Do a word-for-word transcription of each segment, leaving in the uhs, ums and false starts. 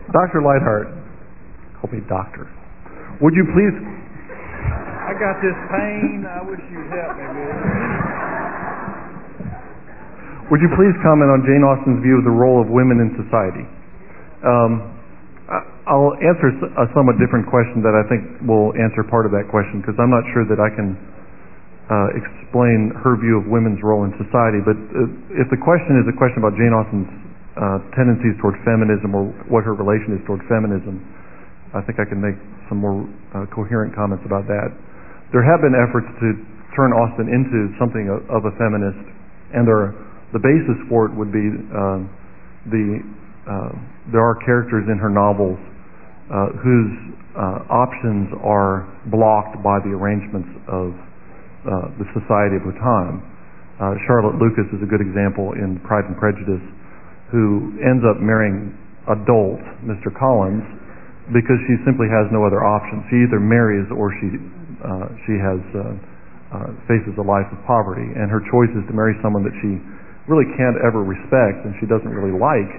Doctor Lightheart, call me doctor. Would you please... I got this pain. I wish you'd help me with it. Would you please comment on Jane Austen's view of the role of women in society? Um, I'll answer a somewhat different question that I think will answer part of that question, because I'm not sure that I can uh, explain her view of women's role in society. But uh, if the question is a question about Jane Austen's uh, tendencies toward feminism, or what her relation is toward feminism, I think I can make some more uh, coherent comments about that. There have been efforts to turn Austen into something of, of a feminist, and there are, the basis for it would be uh, the uh, there are characters in her novels uh, whose uh, options are blocked by the arrangements of uh, the society of her time. Uh, Charlotte Lucas is a good example in Pride and Prejudice, who ends up marrying adult Mister Collins because she simply has no other option. She either marries or she uh, she has uh, uh, faces a life of poverty, and her choice is to marry someone that she really can't ever respect and she doesn't really like,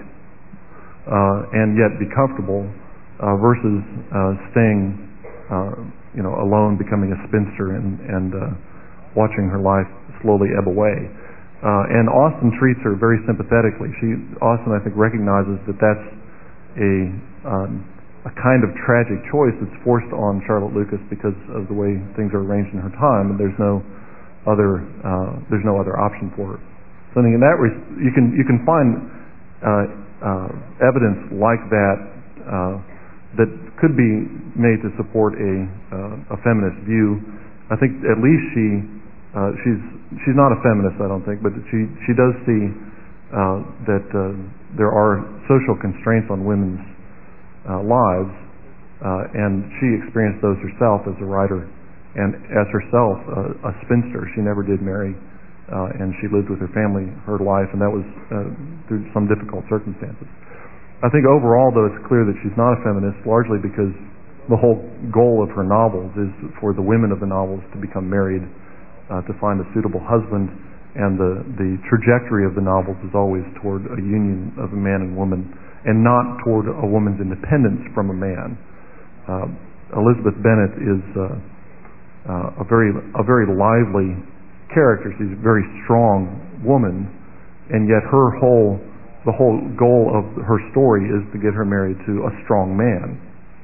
uh, and yet be comfortable, uh, versus uh, staying, uh, you know, alone, becoming a spinster, and, and uh, watching her life slowly ebb away. Uh, and Austen treats her very sympathetically. She, Austen, I think, recognizes that that's a um, a kind of tragic choice that's forced on Charlotte Lucas because of the way things are arranged in her time, and there's no other uh, there's no other option for her. So I think in that res- you can you can find uh, uh, evidence like that uh, that could be made to support a uh, a feminist view. I think at least she uh, she's she's not a feminist, I don't think, but she she does see uh, that uh, there are social constraints on women's uh, lives, uh, and she experienced those herself as a writer, and as herself uh, a spinster. She never did marry. Uh, and she lived with her family her life, and that was uh, through some difficult circumstances. I think overall, though, it's clear that she's not a feminist, largely because the whole goal of her novels is for the women of the novels to become married, uh, to find a suitable husband, and the, the trajectory of the novels is always toward a union of a man and woman, and not toward a woman's independence from a man. Uh, Elizabeth Bennet is uh, uh, a very a very lively character. She's a very strong woman, and yet her whole the whole goal of her story is to get her married to a strong man.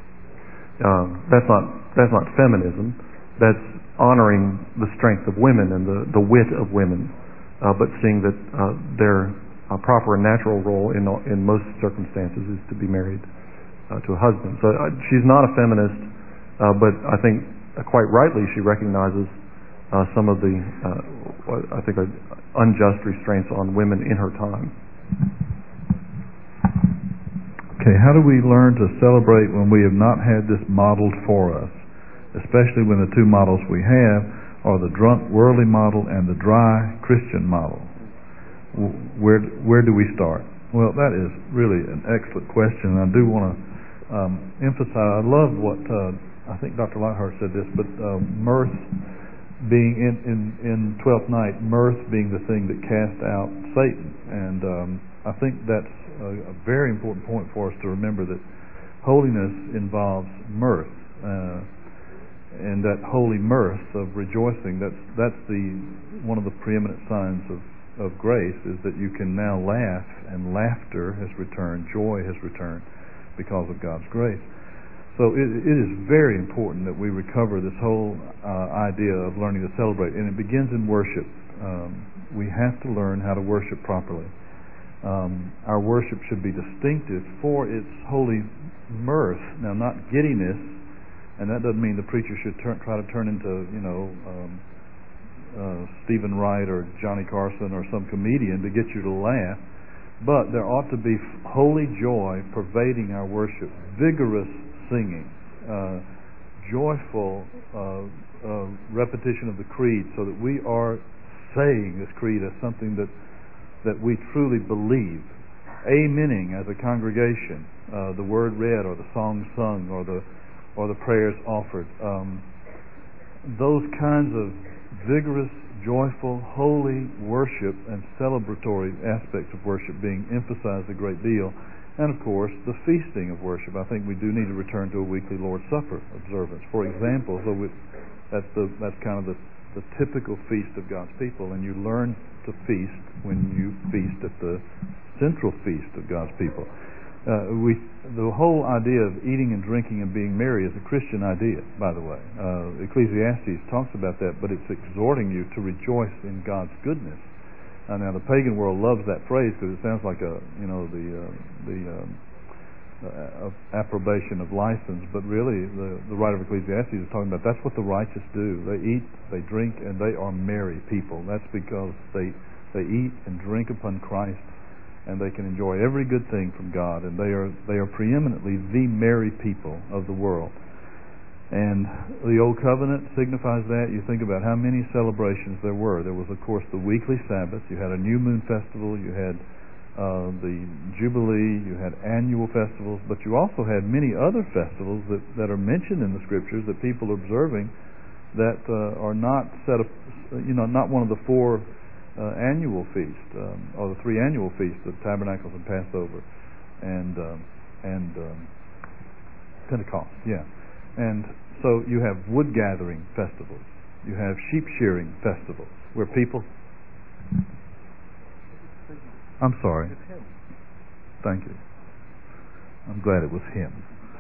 Uh, that's not that's not feminism. That's honoring the strength of women and the, the wit of women, uh, but seeing that uh, their uh, proper and natural role in in most circumstances is to be married uh, to a husband. So uh, she's not a feminist, uh, but I think uh, quite rightly she recognizes Uh, some of the, uh, I think, uh, unjust restraints on women in her time. Okay, how do we learn to celebrate when we have not had this modeled for us, especially when the two models we have are the drunk, worldly model and the dry, Christian model? Where where do we start? Well, that is really an excellent question. I do want to um, emphasize, I love what, uh, I think Doctor Lightheart said this, but uh, mirth being in, in, in Twelfth Night, mirth being the thing that cast out Satan. And um, I think that's a, a very important point for us to remember, that holiness involves mirth. Uh, and that holy mirth of rejoicing, that's, that's the one of the preeminent signs of, of grace, is that you can now laugh, and laughter has returned, joy has returned because of God's grace. So it, it is very important that we recover this whole uh, idea of learning to celebrate, and it begins in worship. Um, we have to learn how to worship properly. Um, our worship should be distinctive for its holy mirth. Now, not giddiness, and that doesn't mean the preacher should turn, try to turn into, you know, um, uh, Stephen Wright or Johnny Carson or some comedian to get you to laugh. But there ought to be holy joy pervading our worship, vigorous singing, uh, joyful uh, uh, repetition of the creed, so that we are saying this creed as something that that we truly believe. Amening as a congregation, uh, the word read, or the song sung, or the or the prayers offered. Um, those kinds of vigorous, joyful, holy worship and celebratory aspects of worship being emphasized a great deal. And of course, the feasting of worship. I think we do need to return to a weekly Lord's Supper observance. For example, so we, that's the that's kind of the, the typical feast of God's people, and you learn to feast when you feast at the central feast of God's people. Uh, we the whole idea of eating and drinking and being merry is a Christian idea, by the way. Uh, Ecclesiastes talks about that, but it's exhorting you to rejoice in God's goodness. Uh, now, the pagan world loves that phrase because it sounds like a you know the uh, the um, uh, approbation of license, but really the the writer of Ecclesiastes is talking about that's what the righteous do. They eat, they drink, and they are merry people. That's because they they eat and drink upon Christ, and they can enjoy every good thing from God, and they are they are preeminently the merry people of the world. And the Old Covenant signifies that. You think about how many celebrations there were. There was, of course, the weekly Sabbath. You had a new moon festival. You had uh, the Jubilee. You had annual festivals. But you also had many other festivals that, that are mentioned in the Scriptures that people are observing that uh, are not set up, you know, not one of the four uh, annual feasts, um, or the three annual feasts, the Tabernacles and Passover and um, and um, Pentecost. Yeah. And so you have wood gathering festivals. You have sheep shearing festivals where people... I'm sorry. Thank you. I'm glad it was him.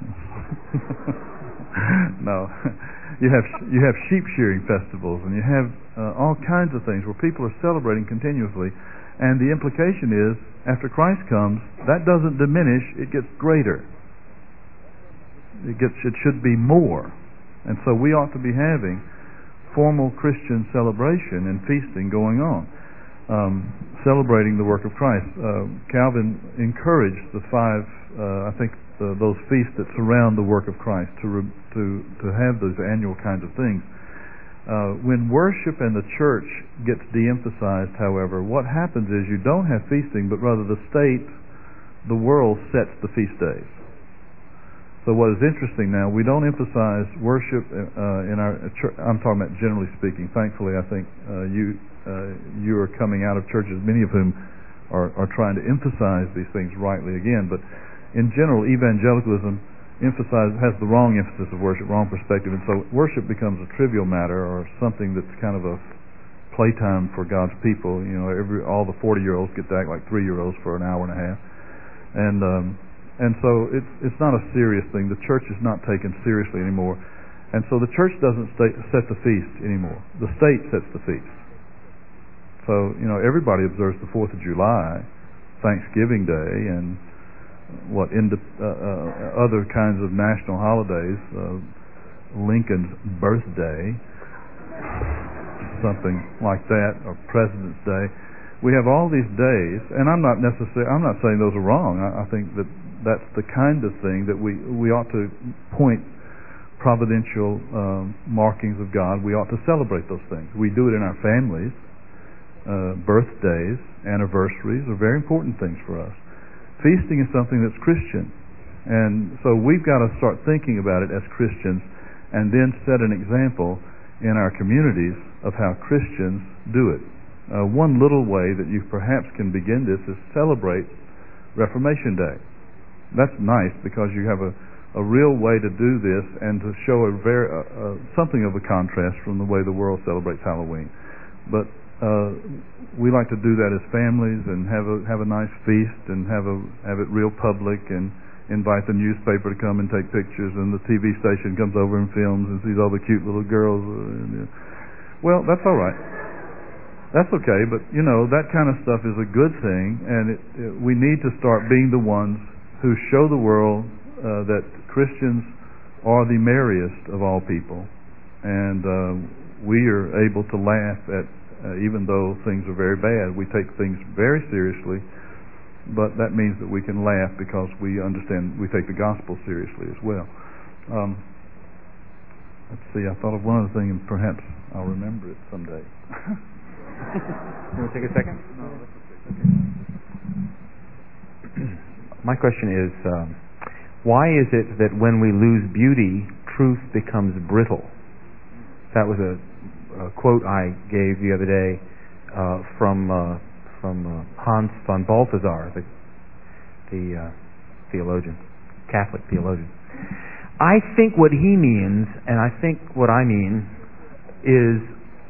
No. You have you have sheep shearing festivals, and you have uh, all kinds of things where people are celebrating continuously. And the implication is, after Christ comes, that doesn't diminish, it gets greater. It gets, it should be more. And so we ought to be having formal Christian celebration and feasting going on, um, celebrating the work of Christ. Uh, Calvin encouraged the five, uh, I think, the, those feasts that surround the work of Christ to re, to to have those annual kinds of things. Uh, when worship and the church gets de-emphasized, however, what happens is you don't have feasting, but rather the state, the world, sets the feast days. So what is interesting now, we don't emphasize worship uh, in our church. I'm talking about generally speaking. Thankfully, I think uh, you uh, you are coming out of churches, many of whom are, are trying to emphasize these things rightly again. But in general, evangelicalism emphasize has the wrong emphasis of worship, wrong perspective, and so worship becomes a trivial matter or something that's kind of a playtime for God's people. You know, every all the forty-year-olds get to act like three-year-olds for an hour and a half, and um, and so it's it's not a serious thing. The church is not taken seriously anymore, and so the church doesn't stay, set the feast anymore. The state sets the feast. So you know, everybody observes the Fourth of July, Thanksgiving Day, and what in the, uh, uh, other kinds of national holidays, uh, Lincoln's birthday, something like that, or President's Day. We have all these days, and I'm not necessarily, I'm not saying those are wrong. I, I think that that's the kind of thing that we we ought to point providential um, markings of God. We ought to celebrate those things. We do it in our families. Uh, birthdays, anniversaries are very important things for us. Feasting is something that's Christian, and so we've got to start thinking about it as Christians and then set an example in our communities of how Christians do it. Uh, one little way that you perhaps can begin this is celebrate Reformation Day. That's nice because you have a, a real way to do this and to show a very uh, uh, something of a contrast from the way the world celebrates Halloween. But Uh, we like to do that as families and have a have a nice feast and have a have it real public and invite the newspaper to come and take pictures, and the T V station comes over and films and sees all the cute little girls. And, uh, well, that's all right. That's okay, but you know that kind of stuff is a good thing, and it, it, we need to start being the ones who show the world uh, that Christians are the merriest of all people, and uh, we are able to laugh at. Uh, even though things are very bad, we take things very seriously, but that means that we can laugh because we understand, we take the gospel seriously as well. Um, let's see, I thought of one other thing, and perhaps I'll remember it someday. You want to take a second? No, that's okay. My question is, um, why is it that when we lose beauty, truth becomes brittle? That was a A quote I gave the other day uh, from uh, from uh, Hans von Balthasar, the the uh, theologian, Catholic theologian. I think what he means, and I think what I mean, is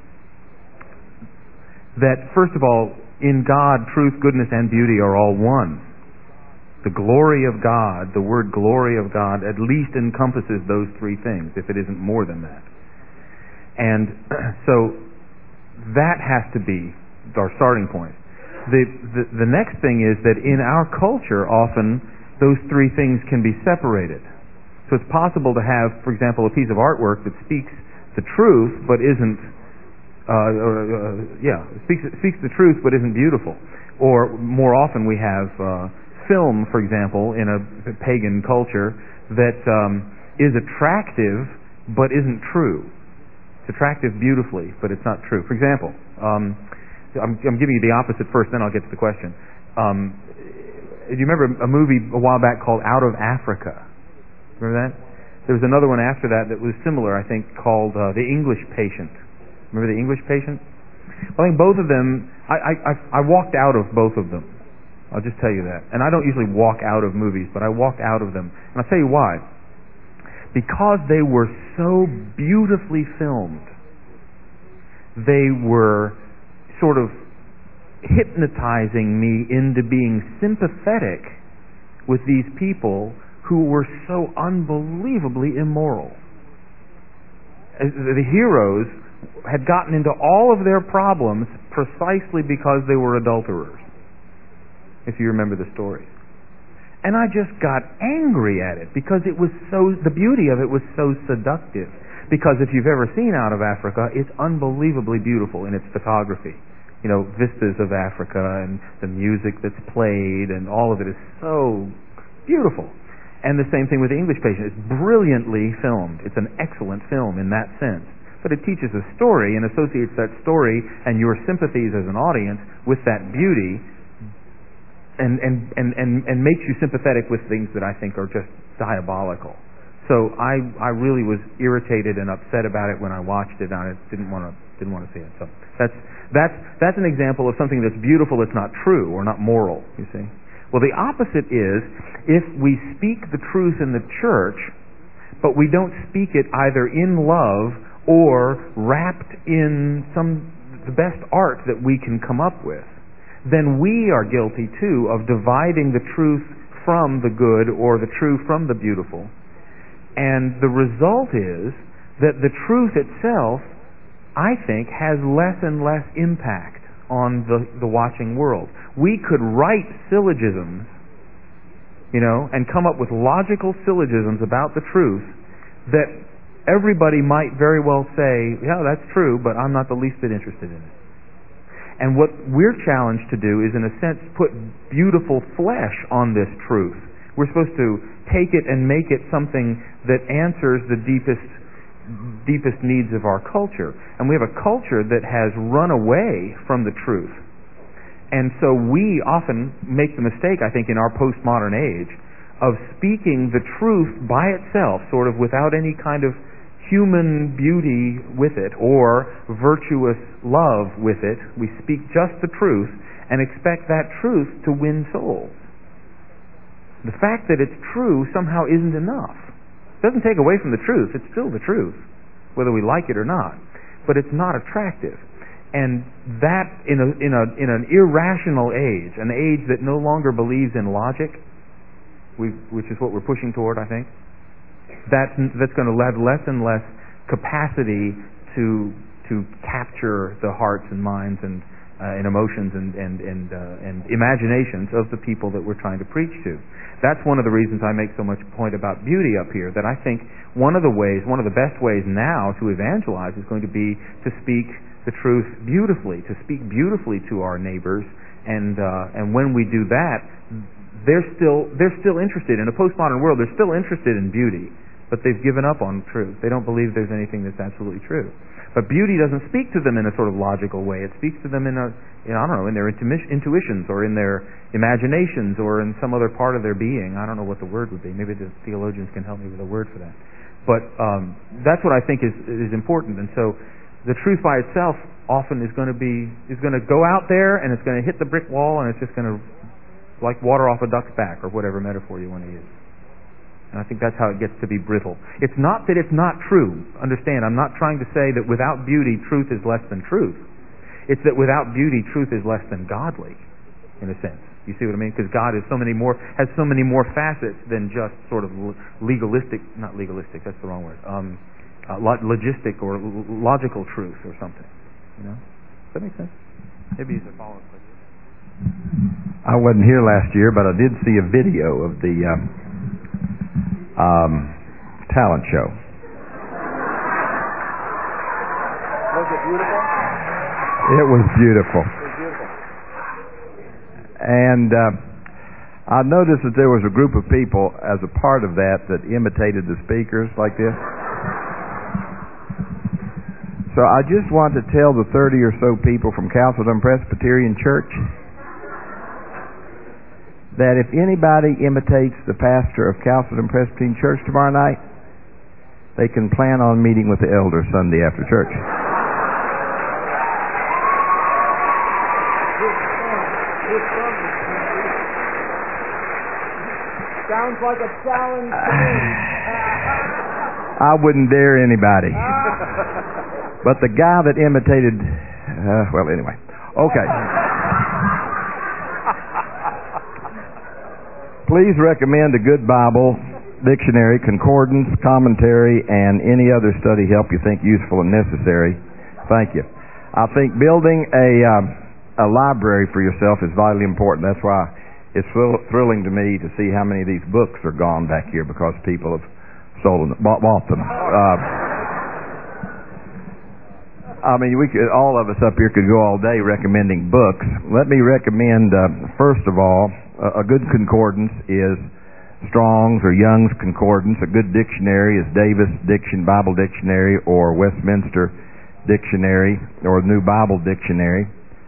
that, first of all, in God, truth, goodness, and beauty are all one. The glory of God, the word glory of God, at least encompasses those three things, if it isn't more than that. And so that has to be our starting point. The, the, the next thing is that in our culture, often, those three things can be separated. So it's possible to have, for example, a piece of artwork that speaks the truth but isn't, uh, uh, yeah, speaks speaks the truth but isn't beautiful. Or more often we have uh, film, for example, in a pagan culture that um, is attractive but isn't true. It's attractive beautifully, but it's not true. For example, um, I'm, I'm giving you the opposite first, then I'll get to the question. Um, do you remember a movie a while back called Out of Africa? Remember that? There was another one after that that was similar, I think, called uh, The English Patient. Remember The English Patient? Well, I think both of them, I, I, I walked out of both of them. I'll just tell you that. And I don't usually walk out of movies, but I walked out of them. And I'll tell you why. Because they were so beautifully filmed. They were sort of hypnotizing me into being sympathetic with these people who were so unbelievably immoral. The heroes had gotten into all of their problems precisely because they were adulterers, if you remember the story. And I just got angry at it because it was so, the beauty of it was so seductive. Because if you've ever seen Out of Africa, it's unbelievably beautiful in its photography. You know, vistas of Africa and the music that's played and all of it is so beautiful. And the same thing with The English Patient. It's brilliantly filmed. It's an excellent film in that sense. But it teaches a story and associates that story and your sympathies as an audience with that beauty and, and, and, and, and makes you sympathetic with things that I think are just diabolical. So I, I really was irritated and upset about it when I watched it, and I didn't want to didn't want to see it. So that's that's that's an example of something that's beautiful that's not true or not moral. You see. Well, the opposite is if we speak the truth in the church, but we don't speak it either in love or wrapped in some the best art that we can come up with, then we are guilty too of dividing the truth from the good or the true from the beautiful. And the result is that the truth itself, I think, has less and less impact on the, the watching world. We could write syllogisms, you know, and come up with logical syllogisms about the truth that everybody might very well say, yeah, that's true, but I'm not the least bit interested in it. And what we're challenged to do is, in a sense, put beautiful flesh on this truth. We're supposed to take it and make it something that answers the deepest deepest needs of our culture. And we have a culture that has run away from the truth. And so we often make the mistake, I think, in our postmodern age, of speaking the truth by itself, sort of without any kind of human beauty with it or virtuous love with it. We speak just the truth and expect that truth to win souls. The fact that it's true somehow isn't enough. It doesn't take away from the truth. It's still the truth, whether we like it or not. But it's not attractive. And that, in a, in a, in an irrational age, an age that no longer believes in logic, we, which is what we're pushing toward, I think, that's, that's going to have less and less capacity to, to capture the hearts and minds and, uh, and emotions and, and, and, uh, and imaginations of the people that we're trying to preach to. That's one of the reasons I make so much point about beauty up here, that I think one of the ways, one of the best ways now to evangelize is going to be to speak the truth beautifully, to speak beautifully to our neighbors, and uh, and when we do that, they're still they're still interested in a postmodern world. They're still interested in beauty, but they've given up on truth. They don't believe there's anything that's absolutely true. But beauty doesn't speak to them in a sort of logical way. It speaks to them in a, in, I don't know, in their intuitions or in their imaginations or in some other part of their being. I don't know what the word would be. Maybe the theologians can help me with a word for that. But um, that's what I think is is important. And so the truth by itself often is going to be is going to go out there and it's going to hit the brick wall and it's just going to like water off a duck's back, or whatever metaphor you want to use. And I think that's how it gets to be brittle. It's not that it's not true. Understand, I'm not trying to say that without beauty, truth is less than truth. It's that without beauty, truth is less than godly, in a sense. You see what I mean? Because God is so many more, has so many more facets than just sort of legalistic, not legalistic, that's the wrong word, um, uh, logistic or logical truth or something. You know? Does that make sense? Maybe he's a follow-up question. I wasn't here last year, but I did see a video of the um, um, talent show. Was it beautiful? It was beautiful. It was beautiful. And uh, I noticed that there was a group of people as a part of that that imitated the speakers like this. So I just want to tell the thirty or so people from Castleton Presbyterian Church that if anybody imitates the pastor of Castleton Presbyterian Church tomorrow night, they can plan on meeting with the elders Sunday after church. Sounds like a challenge to me. I wouldn't dare anybody. But the guy that imitated, uh, well, anyway. Okay. Please recommend a good Bible, dictionary, concordance, commentary, and any other study help you think useful and necessary. Thank you. I think building a, um, a library for yourself is vitally important. That's why it's thrill- thrilling to me to see how many of these books are gone back here because people have stolen them, bought, bought them. Uh, I mean, we could, all of us up here could go all day recommending books. Let me recommend, uh, first of all, a, a good concordance is Strong's or Young's Concordance. A good dictionary is Davis Diction Bible Dictionary or Westminster Dictionary or New Bible Dictionary.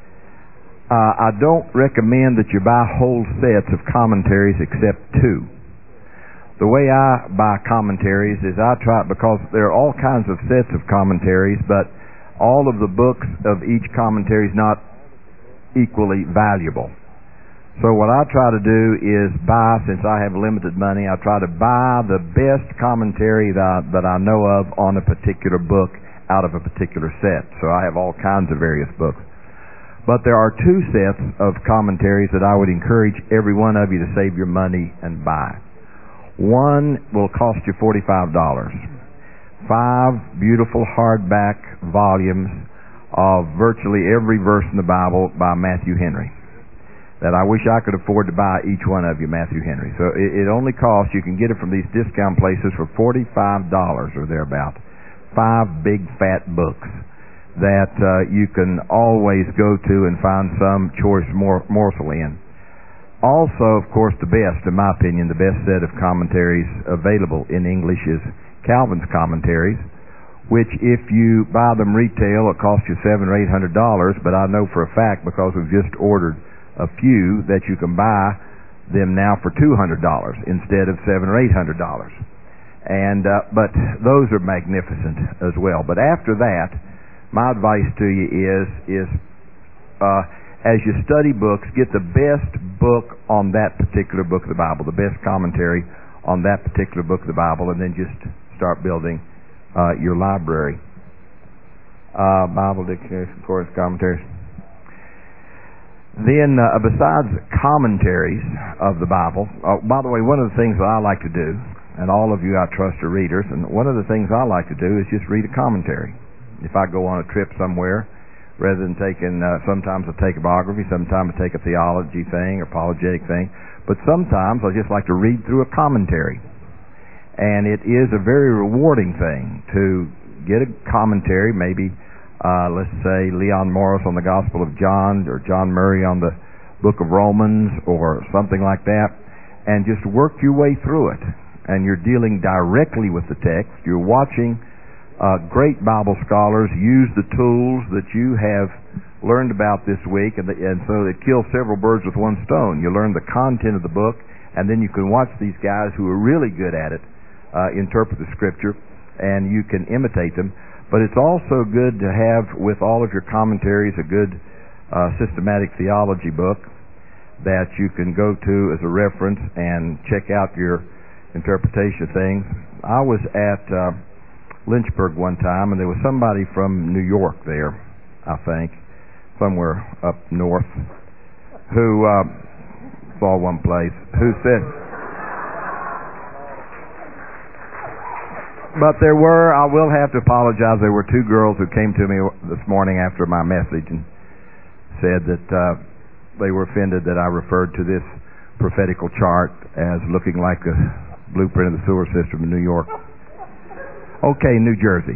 Uh, I don't recommend that you buy whole sets of commentaries except two. The way I buy commentaries is I try, because there are all kinds of sets of commentaries, but all of the books of each commentary is not equally valuable. So what I try to do is buy, since I have limited money, I try to buy the best commentary that I, that I know of on a particular book out of a particular set. So I have all kinds of various books. But there are two sets of commentaries that I would encourage every one of you to save your money and buy. One will cost you forty-five dollars. Five beautiful hardback volumes of virtually every verse in the Bible by Matthew Henry. That I wish I could afford to buy each one of you, Matthew Henry. So it, it only costs, you can get it from these discount places for forty-five dollars or thereabout. Five big fat books that uh, you can always go to and find some choice mor- morsel in. Also, of course, the best, in my opinion, the best set of commentaries available in English is Calvin's commentaries, which if you buy them retail, it costs you seven or eight hundred dollars. But I know for a fact, because we've just ordered a few, that you can buy them now for two hundred dollars instead of seven or eight hundred dollars. And uh, but those are magnificent as well. But after that, my advice to you is is uh, as you study books, get the best book on that particular book of the Bible, the best commentary on that particular book of the Bible, and then just start building uh, your library. Uh, Bible dictionaries, of course, commentaries. Then, uh, besides commentaries of the Bible, uh, by the way, one of the things that I like to do, and all of you I trust are readers, and one of the things I like to do is just read a commentary. If I go on a trip somewhere, rather than taking, uh, sometimes I take a biography, sometimes I take a theology thing, apologetic thing, but sometimes I just like to read through a commentary. And it is a very rewarding thing to get a commentary, maybe, uh, let's say Leon Morris on the Gospel of John, or John Murray on the Book of Romans, or something like that, and just work your way through it. And you're dealing directly with the text. You're watching Uh, great Bible scholars use the tools that you have learned about this week, and, the, and so it kills several birds with one stone. You learn the content of the book, and then you can watch these guys who are really good at it uh, interpret the Scripture, and you can imitate them. But it's also good to have, with all of your commentaries, a good uh, systematic theology book. that you can go to as a reference and check out your interpretation of things. I was at uh, Lynchburg one time, and there was somebody from New York there, I think, somewhere up north, who uh, saw one place, who said, but there were, I will have to apologize, there were two girls who came to me this morning after my message and said that uh, they were offended that I referred to this prophetical chart as looking like a blueprint of the sewer system in New York. Okay, New Jersey.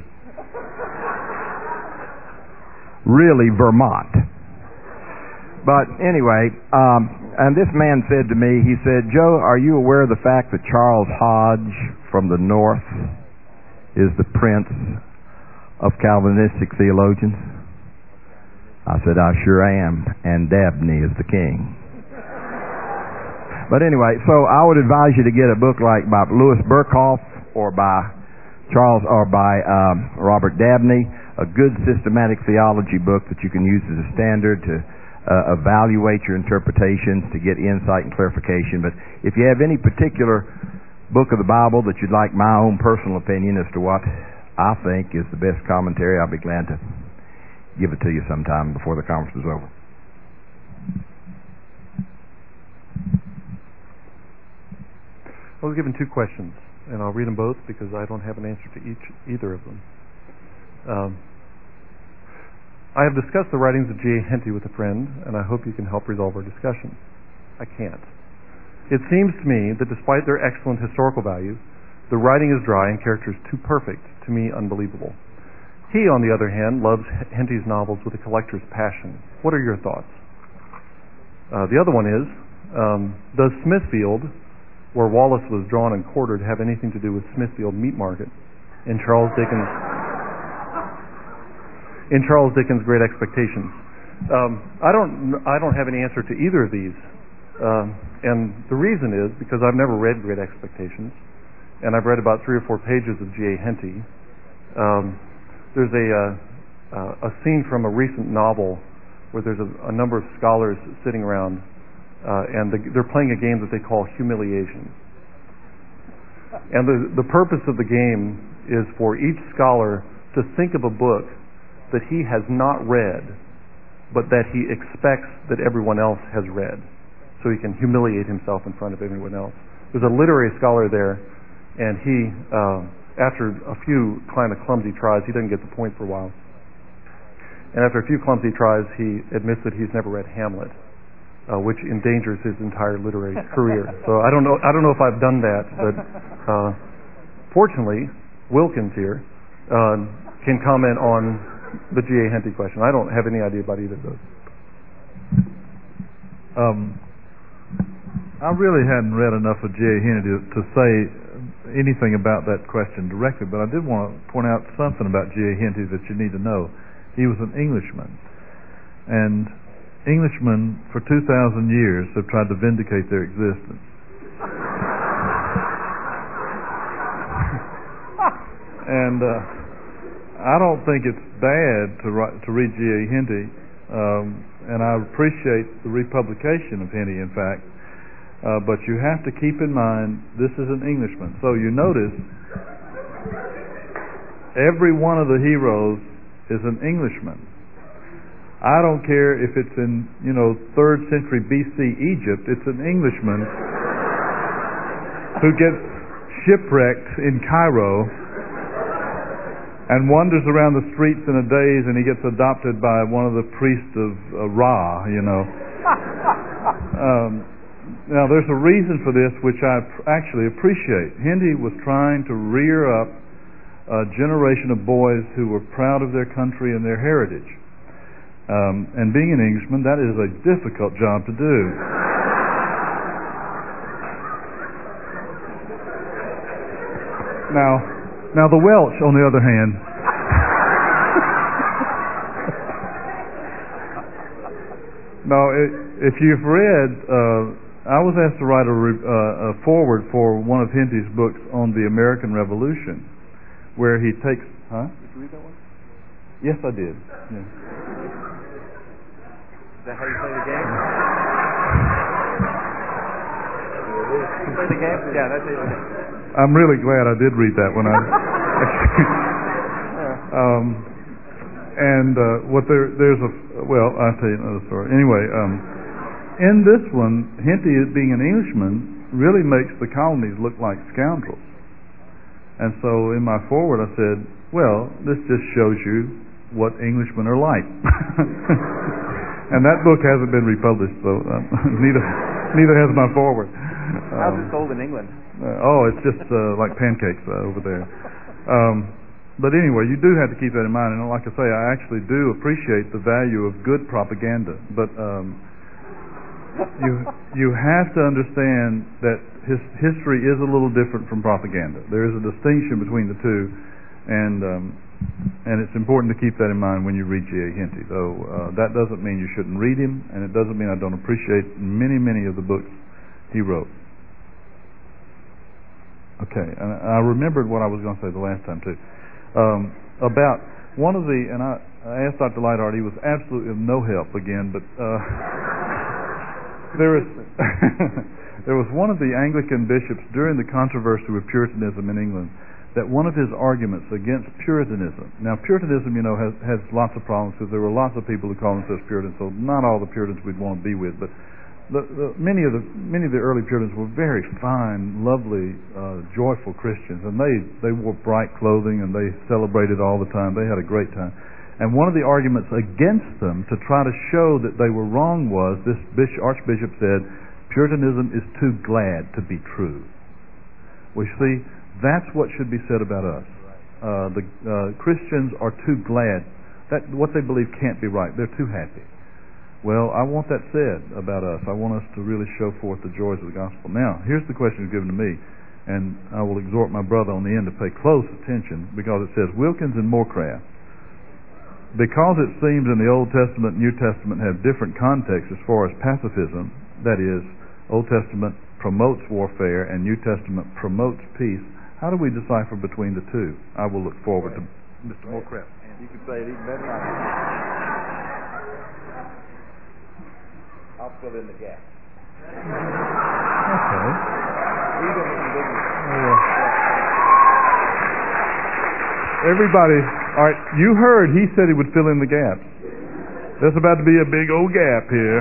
Really, Vermont. But anyway, um, and this man said to me, he said, Joe, are you aware of the fact that Charles Hodge from the north is the prince of Calvinistic theologians? I said, I sure am, and Dabney is the king. But anyway, so I would advise you to get a book like by Louis Berkhoff or by Charles or by um, Robert Dabney, a good systematic theology book that you can use as a standard to uh, evaluate your interpretations, to get insight and clarification. But if you have any particular book of the Bible that you'd like my own personal opinion as to what I think is the best commentary, I'll be glad to give it to you sometime before the conference is over. I was given two questions, and I'll read them both because I don't have an answer to each either of them. Um, I have discussed the writings of G A Henty with a friend, and I hope you can help resolve our discussion. I can't. It seems to me that despite their excellent historical value, the writing is dry and characters too perfect, to me unbelievable. He, on the other hand, loves Henty's novels with a collector's passion. What are your thoughts? Uh, the other one is, um, does Smithfield, where Wallace was drawn and quartered, have anything to do with Smithfield Meat Market in Charles Dickens' in Charles Dickens' Great Expectations? Um, I don't I don't have any answer to either of these, um, and the reason is because I've never read Great Expectations, and I've read about three or four pages of G A Henty. Um, there's a uh, uh, a scene from a recent novel where there's a, a number of scholars sitting around. Uh, and the, they're playing a game that they call humiliation. And the, the purpose of the game is for each scholar to think of a book that he has not read, but that he expects that everyone else has read, so he can humiliate himself in front of everyone else. There's a literary scholar there, and he, uh, after a few kind of clumsy tries, he doesn't get the point for a while. And after a few clumsy tries, he admits that he's never read Hamlet. Uh, which endangers his entire literary career. So I don't know. I don't know if I've done that, but uh, fortunately, Wilkins here uh, can comment on the G A Henty question. I don't have any idea about either of those. Um, I really hadn't read enough of G A Henty to, to say anything about that question directly, but I did want to point out something about G A Henty that you need to know. He was an Englishman, and Englishmen for two thousand years have tried to vindicate their existence. and uh, I don't think it's bad to, write, to read G A Henty, um, and I appreciate the republication of Henty, in fact, uh, but you have to keep in mind this is an Englishman. So you notice every one of the heroes is an Englishman. I don't care if it's in, you know, third century B C Egypt, it's an Englishman who gets shipwrecked in Cairo and wanders around the streets in a daze, and he gets adopted by one of the priests of uh, Ra, you know. um, now, there's a reason for this which I pr- actually appreciate. Henty was trying to rear up a generation of boys who were proud of their country and their heritage. Um, and being an Englishman, that is a difficult job to do. Now, now the Welsh, on the other hand, no, it, if you've read, uh, I was asked to write a, re, uh, a foreword for one of Henty's books on the American Revolution, where he takes, huh? Did you read that one? Yes, I did. Yeah. Is that how you play the game? the Gap? Yeah, that's it. I'm really glad I did read that one. I, um, and uh, what there, there's a well, I'll tell you another story. Anyway, um, in this one, Henty, being an Englishman, really makes the colonies look like scoundrels. And so in my foreword, I said, "Well, this just shows you what Englishmen are like." And that book hasn't been republished, so um, neither neither has my foreword. How's Um, it sold in England? Uh, oh, it's just uh, like pancakes uh, over there. Um, but anyway, you do have to keep that in mind. And like I say, I actually do appreciate the value of good propaganda. But um, you you have to understand that his, history is a little different from propaganda. There is a distinction between the two, and um, and it's important to keep that in mind when you read G A Henty. Though uh, that doesn't mean you shouldn't read him, and it doesn't mean I don't appreciate many many of the books he wrote. Okay, and I remembered what I was going to say the last time too. Um, about one of the, and I, I asked Doctor Lightheart, he was absolutely of no help again, but uh, there was there was one of the Anglican bishops during the controversy with Puritanism in England, that one of his arguments against Puritanism. Now, Puritanism, you know, has has lots of problems because there were lots of people who call themselves Puritans, so not all the Puritans we'd want to be with, but The, the, many of the many of the early Puritans were very fine, lovely, uh, joyful Christians, and they they wore bright clothing and they celebrated all the time. They had a great time. And one of the arguments against them to try to show that they were wrong was this bishop, Archbishop said, Puritanism is too glad to be true. We see that's what should be said about us. Uh, the uh, Christians are too glad that what they believe can't be right. They're too happy. Well, I want that said about us. I want us to really show forth the joys of the gospel. Now, here's the question given to me, and I will exhort my brother on the end to pay close attention, because it says, Wilkins and Morecraft, because it seems in the Old Testament and New Testament have different contexts as far as pacifism, that is, Old Testament promotes warfare and New Testament promotes peace, how do we decipher between the two? I will look forward to Mister Morecraft. You can say it even better than I can. I'll fill in the gap. Okay. Everybody, all right, you heard he said he would fill in the gaps. There's about to be a big old gap here.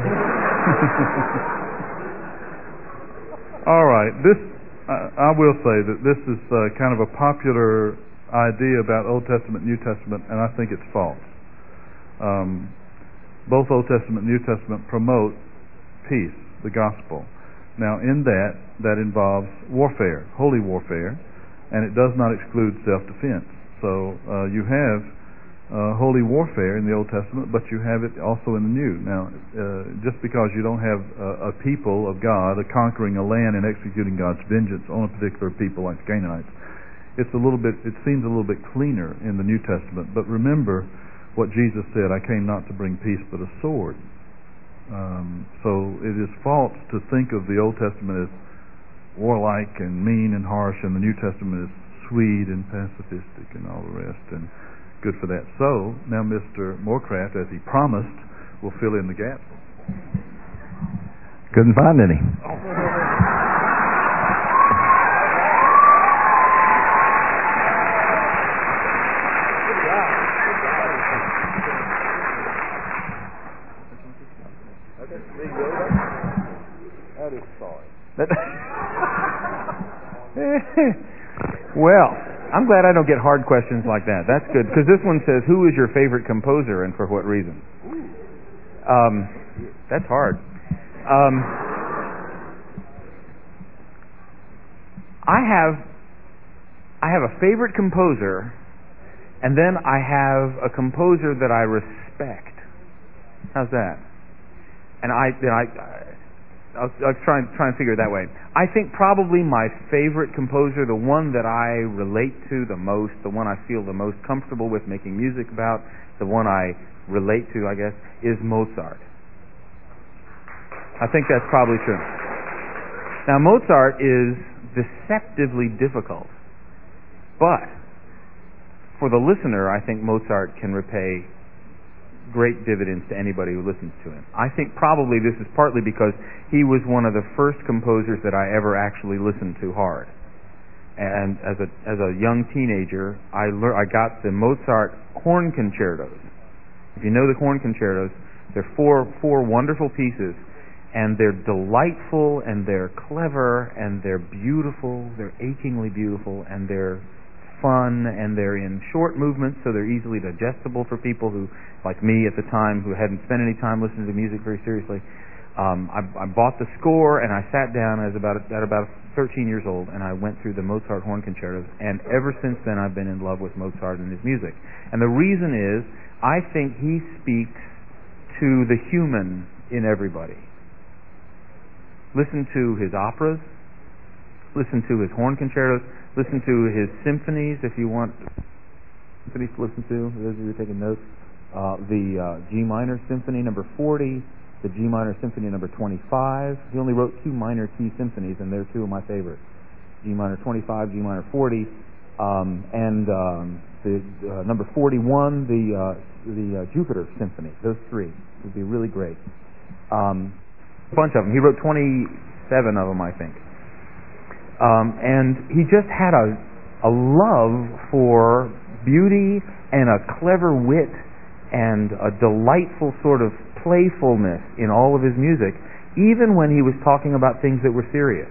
All right, this, I, I will say that this is uh, kind of a popular idea about Old Testament, New Testament, and I think it's false. Um, both Old Testament and New Testament promote peace, the gospel. Now, in that, that involves warfare, holy warfare, and it does not exclude self-defense. So uh, you have uh, holy warfare in the Old Testament, but you have it also in the New. Now, uh, just because you don't have a, a people of God a conquering a land and executing God's vengeance on a particular people like the Canaanites, it's a little bit. It seems a little bit cleaner in the New Testament. But remember what Jesus said: "I came not to bring peace, but a sword." Um, so it is false to think of the Old Testament as warlike and mean and harsh, and the New Testament is sweet and pacifistic and all the rest, and good for that. So now Mister Morecraft, as he promised, will fill in the gap. Couldn't find any. Well, I'm glad I don't get hard questions like that. That's good, because this one says, who is your favorite composer and for what reason? Um, that's hard. Um, I have I have a favorite composer, and then I have a composer that I respect. How's that? And I then I. I'll, I'll try and try and figure it that way. I think probably my favorite composer, the one that I relate to the most, the one I feel the most comfortable with making music about, the one I relate to, I guess, is Mozart. I think that's probably true. Now, Mozart is deceptively difficult, but for the listener, I think Mozart can repay great dividends to anybody who listens to him. I think probably this is partly because he was one of the first composers that I ever actually listened to hard. And as a as a young teenager, I lear- I got the Mozart horn concertos. If you know the horn concertos, they're four four wonderful pieces, and they're delightful, and they're clever, and they're beautiful. They're achingly beautiful, and they're fun, and they're in short movements, so they're easily digestible for people who, like me at the time, who hadn't spent any time listening to music very seriously. Um, I, I bought the score, and I sat down as about at about thirteen years old, and I went through the Mozart horn concertos, and ever since then I've been in love with Mozart and his music. And the reason is, I think he speaks to the human in everybody. Listen to his operas, listen to his horn concertos, listen to his symphonies if you want symphonies to listen to, those of you who are taking notes. Uh, the uh, G minor symphony number forty, the G minor symphony number twenty-five. He only wrote two minor key symphonies, and they're two of my favorites. G minor twenty-five, G minor forty, um, and um, the uh, number forty-one, the uh, the uh, Jupiter symphony. Those three would be really great. Um, a bunch of them. He wrote twenty-seven of them, I think. Um, and he just had a a love for beauty and a clever wit and a delightful sort of playfulness in all of his music, even when he was talking about things that were serious.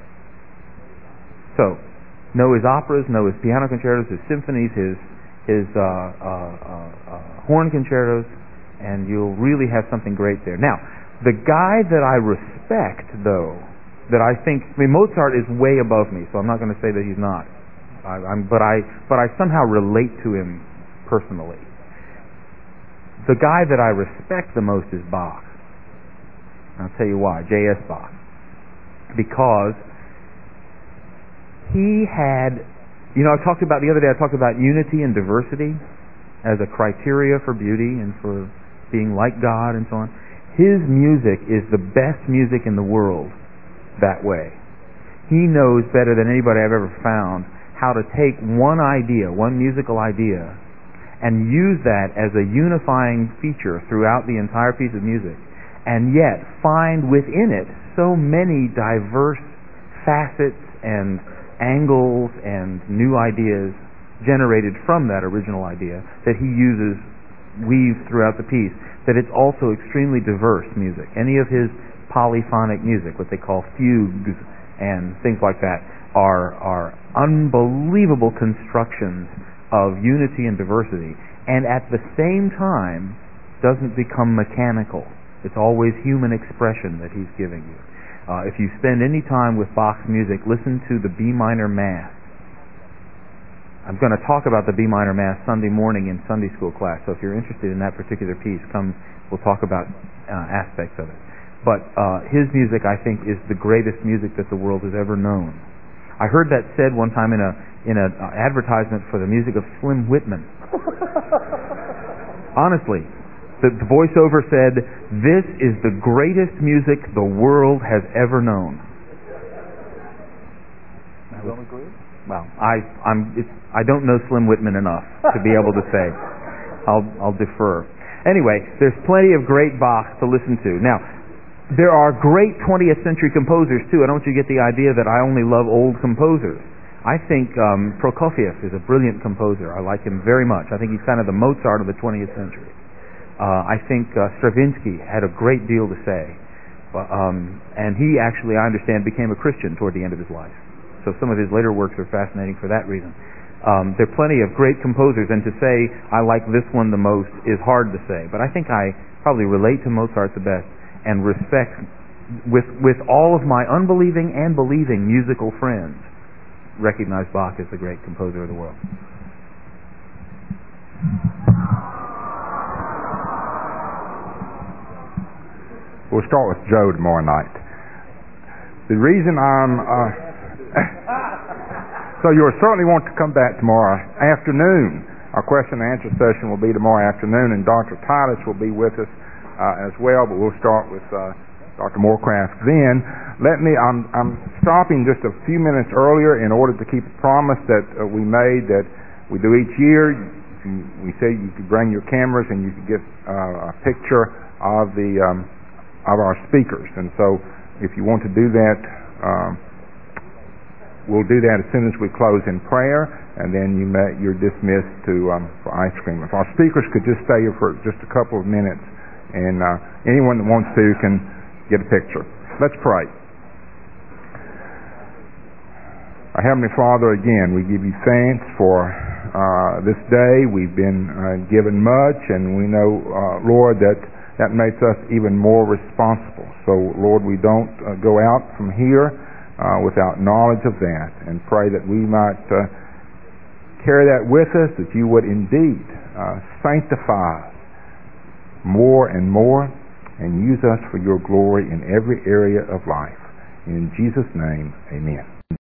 So, know his operas, know his piano concertos, his symphonies, his his uh, uh, uh, uh, horn concertos, and you'll really have something great there. Now, the guy that I respect, though, that I think, I mean, Mozart is way above me, so I'm not going to say that he's not. I, I'm, but I but I somehow relate to him personally. The guy that I respect the most is Bach. I'll tell you why. J S Bach. Because he had, you know, I talked about the other day, I talked about unity and diversity as a criteria for beauty and for being like God and so on. His music is the best music in the world that way. He knows better than anybody I've ever found how to take one idea, one musical idea, and use that as a unifying feature throughout the entire piece of music, and yet find within it so many diverse facets and angles and new ideas generated from that original idea that he uses, weaves throughout the piece, that it's also extremely diverse music. Any of his polyphonic music, what they call fugues and things like that, are, are unbelievable constructions of unity and diversity, and at the same time doesn't become mechanical. It's always human expression that he's giving you. Uh, if you spend any time with Bach's music, listen to the B minor Mass. I'm going to talk about the B minor Mass Sunday morning in Sunday school class, so if you're interested in that particular piece, come, we'll talk about uh, aspects of it. But uh, his music, I think, is the greatest music that the world has ever known. I heard that said one time in a in an uh, advertisement for the music of Slim Whitman. Honestly, the, the voiceover said, "This is the greatest music the world has ever known." You don't agree? Well, I I'm it's, I don't know Slim Whitman enough to be able to say. I'll I'll defer. Anyway, there's plenty of great Bach to listen to. Now, there are great twentieth century composers too. I don't want you to get the idea that I only love old composers. I think um, Prokofiev is a brilliant composer. I like him very much. I think he's kind of the Mozart of the twentieth century. Uh, I think uh, Stravinsky had a great deal to say. But, um, and he actually, I understand, became a Christian toward the end of his life. So some of his later works are fascinating for that reason. Um, there are plenty of great composers, and to say I like this one the most is hard to say. But I think I probably relate to Mozart the best, and respect, with with all of my unbelieving and believing musical friends, recognize Bach as the great composer of the world. We'll start with Joe tomorrow night. The reason I'm... Uh, so you'll certainly want to come back tomorrow afternoon. Our question and answer session will be tomorrow afternoon, and Doctor Titus will be with us Uh, as well, but we'll start with uh, Doctor Morecraft. Then, let me, I'm, I'm stopping just a few minutes earlier in order to keep a promise that uh, we made that we do each year. If we say you could bring your cameras and you could get uh, a picture of the um, of our speakers. And so, if you want to do that, um, we'll do that as soon as we close in prayer, and then you may, you're dismissed to um, for ice cream. If our speakers could just stay here for just a couple of minutes, and uh, anyone that wants to can get a picture. Let's pray. Our Heavenly Father, again, we give you thanks for uh, this day. We've been uh, given much, and we know, uh, Lord, that that makes us even more responsible. So, Lord, we don't uh, go out from here uh, without knowledge of that, and pray that we might uh, carry that with us, that you would indeed uh, sanctify us more and more, and use us for your glory in every area of life. In Jesus' name, amen.